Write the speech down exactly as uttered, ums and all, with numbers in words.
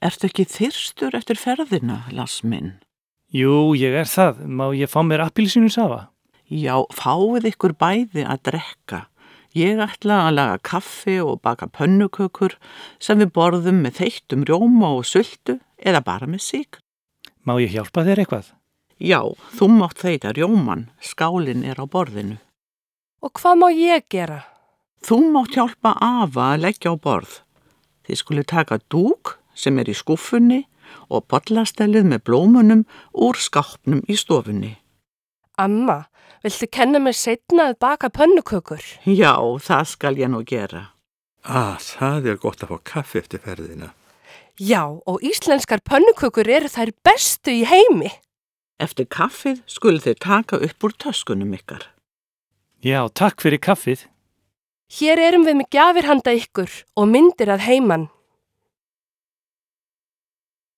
Ertu ekki þyrstur eftir ferðina, Lars minn? Jú, ég er það. Má ég fá mér appelsínusafa? Já, fáið ykkur bæði að drekka. Ég ætla að laga kaffi og baka pönnukökur sem við borðum með þeyttum rjóma og sultu eða bara með sykr. Má ég hjálpa þér eitthvað? Já, þú mátt þeyta rjóman. Skálin er á borðinu. Og hvað má ég gera? Þú mátt hjálpa afa að leggja á borð. Þið skulu taka dúk sem er í skúffunni og bollastellið með blómunum úr skápnum í stofunni. Amma, viltu kenna mér seinna að baka pönnukökur? Já, það skal ég nú gera. Ah, það er gott að fá kaffi eftir ferðina. Já, og íslenskar pönnukökur eru þær bestu í heimi. Eftir kaffið skulu þið taka upp úr töskunum ykkar. Já, takk fyrir kaffið. Hér erum við með gjafir handa ykkur og myndir að heiman.